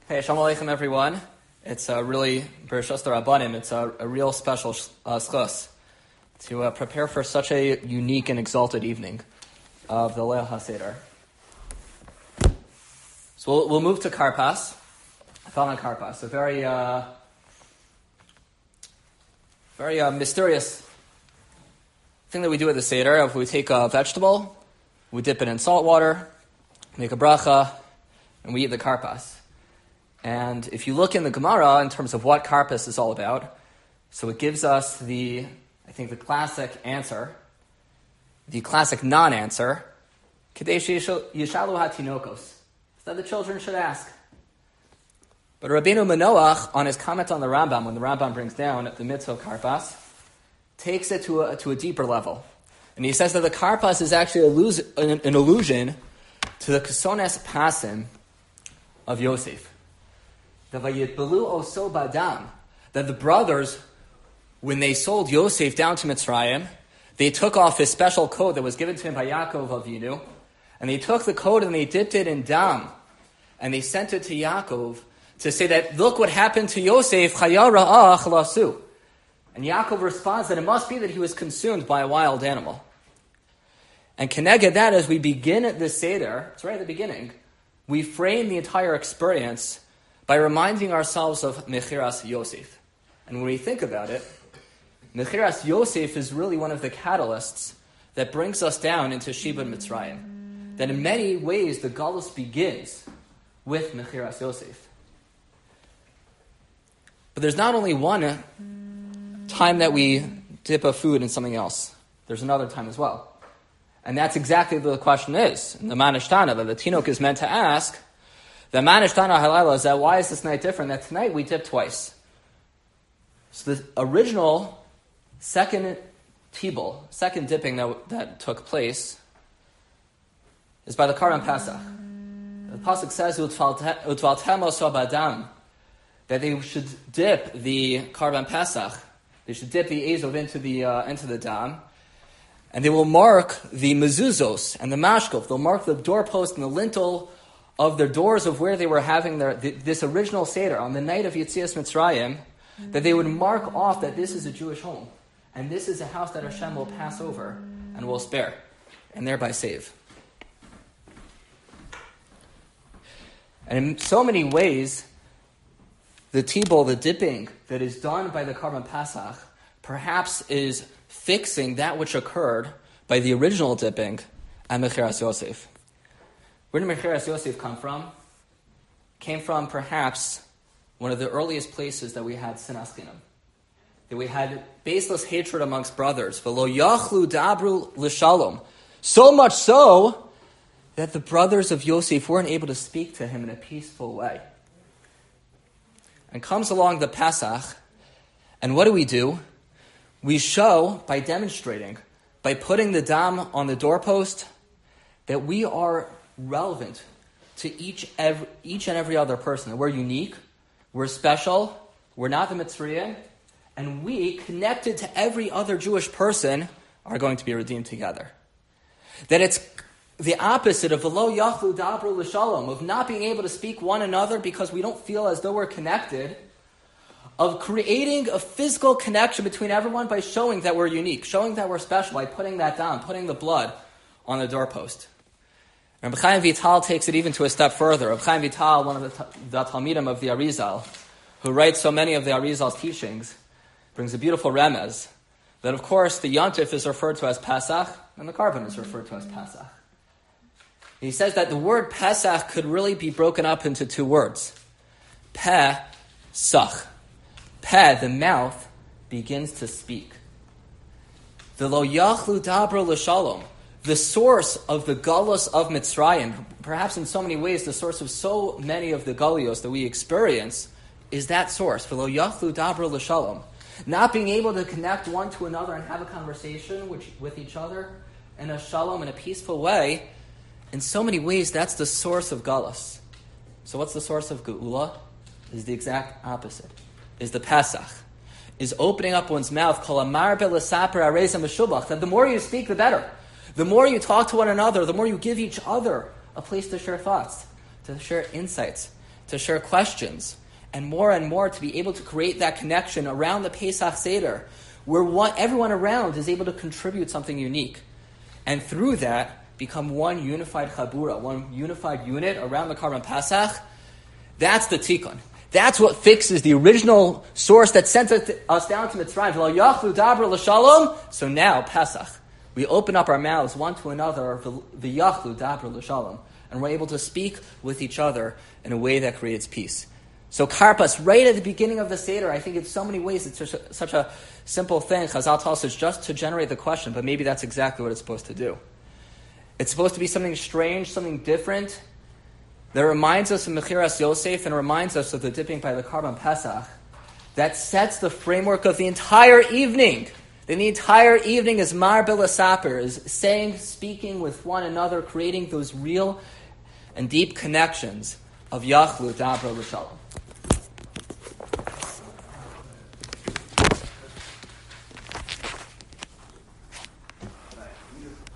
Hey, Shalom Aleichem, everyone. It's really, Bereshos Rabbanim, it's a real special schus to prepare for such a unique and exalted evening of the Leil HaSeder. So we'll move to Karpas, Chalon Karpas, a very mysterious thing that we do at the Seder. If we take a vegetable, we dip it in salt water, make a bracha, and we eat the Karpas. And if you look in the Gemara in terms of what Karpas is all about, so it gives us the classic answer, the classic non-answer, Kadesh Yishalu HaTinokos, that the children should ask. But Rabbeinu Manoach, on his comment on the Rambam, when the Rambam brings down the mitzvah of Karpas, takes it to a deeper level. And he says that the Karpas is actually an allusion to the Kesones Pasim of Yosef. That the brothers, when they sold Yosef down to Mitzrayim, they took off his special coat that was given to him by Yaakov Avinu, and they took the coat and they dipped it in dam, and they sent it to Yaakov to say that, look what happened to Yosef, chaya ra'ah lasu. And Yaakov responds that it must be that he was consumed by a wild animal. And connected that, as we begin at this Seder, it's right at the beginning, we frame the entire experience by reminding ourselves of Mechiras Yosef. And when we think about it, Mechiras Yosef is really one of the catalysts that brings us down into Shibud Mitzrayim. That in many ways the Galus begins with Mechiras Yosef. But there's not only one time that we dip a food in something else. There's another time as well. And that's exactly what the question is. In the Manishtana, that the Tinok is meant to ask, the Manishtana Halala is that why is this night different? That tonight we dip twice. So the original second dipping that took place is by the Karban Pesach. The Pasuk says, Utvaltem oso badam, that they should dip the Karban Pesach, they should dip the Ezov into the dam, and they will mark the mezuzos and the mashkov. They'll mark the doorpost and the lintel of their doors of where they were having this original Seder on the night of Yetzias Mitzrayim, that they would mark off that this is a Jewish home, and this is a house that Hashem will pass over and will spare, and thereby save. And in so many ways, the tibul, the dipping that is done by the Karban Pesach, perhaps is fixing that which occurred by the original dipping at Mechiras Yosef. Where did Mechiras Yosef come from? Came from perhaps one of the earliest places that we had sinas chinam, that we had baseless hatred amongst brothers. V'lo yachlu dabru l'shalom. So much so that the brothers of Yosef weren't able to speak to him in a peaceful way. And comes along the Pesach, and what do? We show, by demonstrating, by putting the dam on the doorpost, that we are relevant to each and every other person. That we're unique, we're special, we're not the Mitzrayim, and we, connected to every other Jewish person, are going to be redeemed together. That it's the opposite of v'lo yachlu dabru l'shalom, of not being able to speak one another because we don't feel as though we're connected, of creating a physical connection between everyone by showing that we're unique, showing that we're special, by putting that down, putting the blood on the doorpost. And Reb Chaim Vital takes it even to a step further. Reb Chaim Vital, one of the Talmidim of the Arizal, who writes so many of the Arizal's teachings, brings a beautiful remez that, of course, the Yontif is referred to as Pesach, and the Karban is referred to as Pesach. He says that the word Pesach could really be broken up into two words. Pesach. Peh, the mouth, begins to speak. V'lo yachlu dabru l'shalom. The source of the galus of Mitzrayim, perhaps in so many ways, the source of so many of the galios that we experience, is that source. V'lo yachlu dabru l'shalom. Not being able to connect one to another and have a conversation with each other in a shalom, in a peaceful way, in so many ways, that's the source of galus. So what's the source of geula? Is the exact opposite. Is the Pesach. Is opening up one's mouth, kol amar b'lesaper areza meshubach, that the more you speak, the better. The more you talk to one another, the more you give each other a place to share thoughts, to share insights, to share questions, and more to be able to create that connection around the Pesach Seder, where everyone around is able to contribute something unique. And through that, become one unified chabura, one unified unit around the Karban Pesach. That's the tikkun. That's what fixes the original source that sent us down to Mitzrayim. V'lo yachlu dabra l'shalom. So now, Pesach, we open up our mouths one to another, v'yachlu dabra l'shalom, and we're able to speak with each other in a way that creates peace. So Karpas, right at the beginning of the Seder, I think in so many ways it's such a simple thing. Chazal tells us just to generate the question, but maybe that's exactly what it's supposed to do. It's supposed to be something strange, something different, that reminds us of Mechiras Yosef and reminds us of the dipping by the Karban Pesach, that sets the framework of the entire evening. Then the entire evening is Mar B'Lasaper, is saying, speaking with one another, creating those real and deep connections of Yachlu Dabra L'Shalom.